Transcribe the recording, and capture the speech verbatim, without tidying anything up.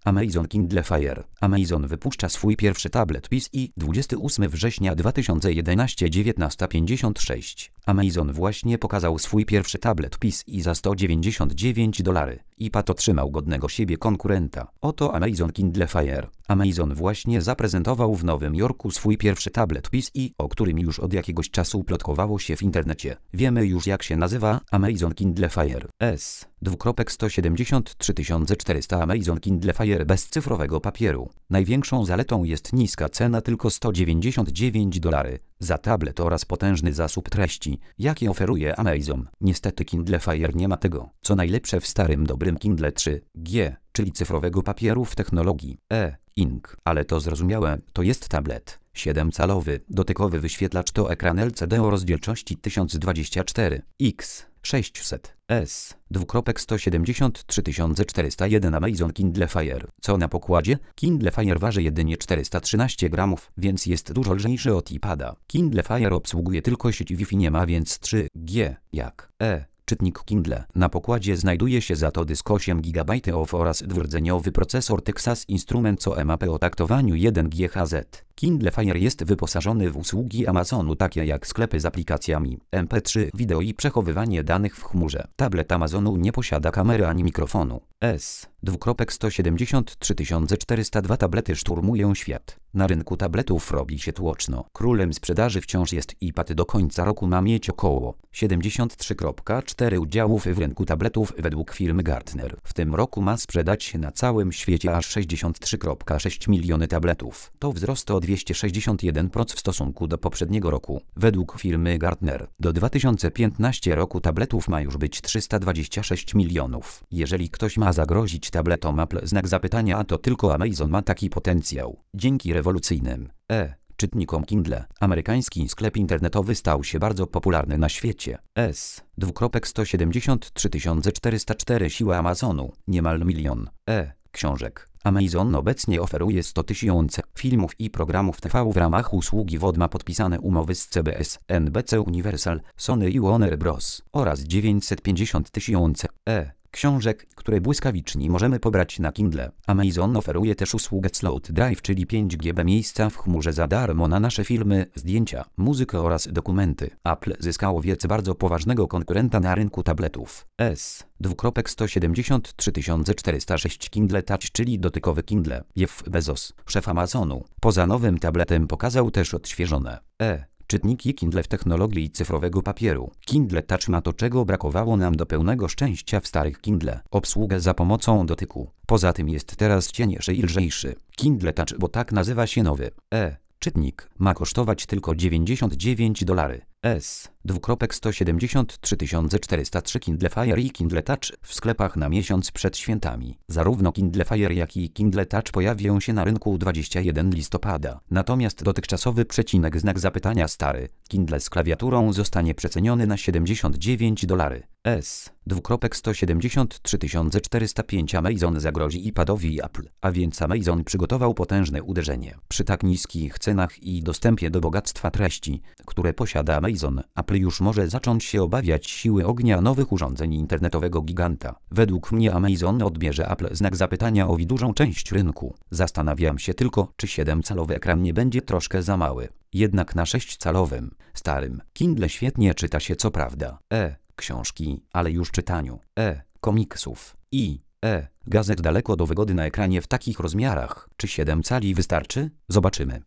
Amazon Kindle Fire. Amazon wypuszcza swój pierwszy tablet P C dwudziestego ósmego września dwa tysiące jedenastego dziewiętnaście pięćdziesiąt sześć. Amazon właśnie pokazał swój pierwszy tablet P C za sto dziewięćdziesiąt dziewięć dolarów. iPad otrzymał godnego siebie konkurenta. Oto Amazon Kindle Fire. Amazon właśnie zaprezentował w Nowym Jorku swój pierwszy tablet P C, o którym już od jakiegoś czasu plotkowało się w internecie. Wiemy już, jak się nazywa: Amazon Kindle Fire S. Dwukropek sto siedemdziesiąt trzy tysiące czterysta. Amazon Kindle Fire bez cyfrowego papieru. Największą zaletą jest niska cena, tylko sto dziewięćdziesiąt dziewięć dolarów za tablet oraz potężny zasób treści, jaki oferuje Amazon. Niestety Kindle Fire nie ma tego, co najlepsze w starym dobrym Kindle trzy G, czyli cyfrowego papieru w technologii e-ink. Ale to zrozumiałe, to jest tablet. siedemcalowy dotykowy wyświetlacz to ekran L C D o rozdzielczości tysiąc dwadzieścia cztery na sześćset S. Dwukropek sto siedemdziesiąt trzy tysiące czterysta jeden. Amazon Kindle Fire. Co na pokładzie? Kindle Fire waży jedynie czterysta trzynaście gramów, więc jest dużo lżejszy od iPada. Kindle Fire obsługuje tylko sieć Wi-Fi, nie ma więc trzy G jak e. Czytnik Kindle. Na pokładzie znajduje się za to dysk osiem gigabajtów oraz dwurdzeniowy procesor Texas Instruments o M A P o taktowaniu jeden G H Z. Kindle Fire jest wyposażony w usługi Amazonu takie jak sklepy z aplikacjami, M P trzy, wideo i przechowywanie danych w chmurze. Tablet Amazonu nie posiada kamery ani mikrofonu. S. Dwukropek sto siedemdziesiąt trzy tysiące czterysta dwa. Tablety szturmują świat. Na rynku tabletów robi się tłoczno. Królem sprzedaży wciąż jest iPad. Do końca roku ma mieć około siedemdziesiąt trzy przecinek cztery udziałów w rynku tabletów według firmy Gartner. W tym roku ma sprzedać na całym świecie aż sześćdziesiąt trzy przecinek sześć miliony tabletów. To wzrost o dwieście sześćdziesiąt jeden procent w stosunku do poprzedniego roku. Według firmy Gartner do dwa tysiące piętnastego roku tabletów ma już być trzysta dwadzieścia sześć milionów. Jeżeli ktoś ma zagrozić tabletom Apple, znak zapytania, a to tylko Amazon ma taki potencjał. Dzięki rewolucyjnym e. czytnikom Kindle, amerykański sklep internetowy stał się bardzo popularny na świecie. S. Dwukropek sto siedemdziesiąt trzy tysiące czterysta cztery. Siła Amazonu. Niemal milion e. książek. Amazon obecnie oferuje sto tysięcy filmów i programów T V w ramach usługi V O D. Ma podpisane umowy z C B S, N B C Universal, Sony i Warner Bros. Oraz dziewięćset pięćdziesiąt tysięcy e. książek, które błyskawicznie możemy pobrać na Kindle. Amazon oferuje też usługę Cloud Drive, czyli pięć giga miejsca w chmurze za darmo na nasze filmy, zdjęcia, muzykę oraz dokumenty. Apple zyskało więc bardzo poważnego konkurenta na rynku tabletów. S. Dwukropek sto siedemdziesiąt trzy tysiące czterysta sześć. Kindle Touch, czyli dotykowy Kindle. Jeff Bezos, szef Amazonu, poza nowym tabletem pokazał też odświeżone e. czytniki Kindle w technologii cyfrowego papieru. Kindle Touch ma to, czego brakowało nam do pełnego szczęścia w starych Kindle. Obsługę za pomocą dotyku. Poza tym jest teraz cieńszy i lżejszy. Kindle Touch, bo tak nazywa się nowy e. czytnik, ma kosztować tylko dziewięćdziesiąt dziewięć dolarów. S. Dwukropek sto siedemdziesiąt trzy tysiące czterysta trzy. Kindle Fire i Kindle Touch w sklepach na miesiąc przed świętami. Zarówno Kindle Fire, jak i Kindle Touch pojawią się na rynku dwudziestego pierwszego listopada. Natomiast dotychczasowy przecinek znak zapytania stary Kindle z klawiaturą zostanie przeceniony na siedemdziesiąt dziewięć dolarów. S. Dwukropek sto siedemdziesiąt trzy tysiące czterysta pięć. Amazon zagrozi iPadowi i Apple, a więc Amazon przygotował potężne uderzenie. Przy tak niskich cenach i dostępie do bogactwa treści, które posiada Amazon, Apple już może zacząć się obawiać siły ognia nowych urządzeń internetowego giganta. Według mnie Amazon odbierze Apple znak zapytania o dużą część rynku. Zastanawiam się tylko, czy siedemcalowy ekran nie będzie troszkę za mały. Jednak na sześćcalowym, starym Kindle świetnie czyta się, co prawda e. książki, ale już czytaniu e. komiksów i e. gazet daleko do wygody na ekranie w takich rozmiarach. Czy siedem cali wystarczy? Zobaczymy.